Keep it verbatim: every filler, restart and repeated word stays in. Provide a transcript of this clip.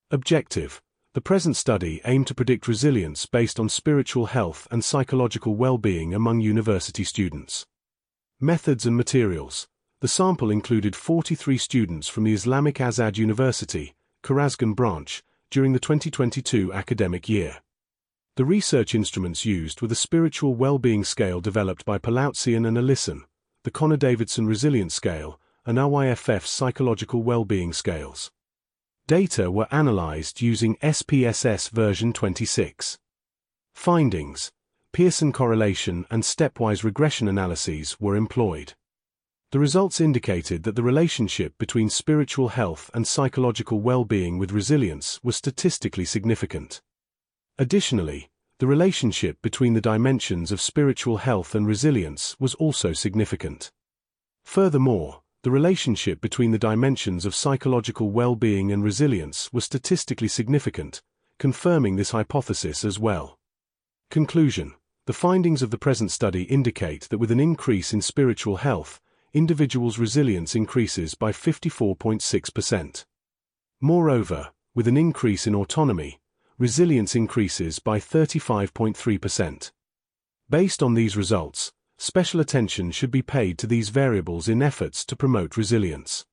Objective: the present study aimed to predict resilience based on spiritual health and psychological well-being among university students. Methods and materials: the sample included forty-three students from the Islamic Azad University, Kharazgan branch, during the twenty twenty-two academic year. The research instruments used were the Spiritual Well-Being Scale developed by Palautzian and Allison, the Connor-Davidson Resilience Scale, and R Y F F's Psychological Well-Being Scales. Data were analyzed using S P S S version twenty-six. Findings: Pearson correlation and stepwise regression analyses were employed. The results indicated that the relationship between spiritual health and psychological well-being with resilience was statistically significant. Additionally, the relationship between the dimensions of spiritual health and resilience was also significant. Furthermore, the relationship between the dimensions of psychological well-being and resilience was statistically significant, confirming this hypothesis as well. Conclusion: the findings of the present study indicate that with an increase in spiritual health, individuals' resilience increases by fifty-four point six percent. Moreover, with an increase in autonomy, resilience increases by thirty-five point three percent. Based on these results, special attention should be paid to these variables in efforts to promote resilience.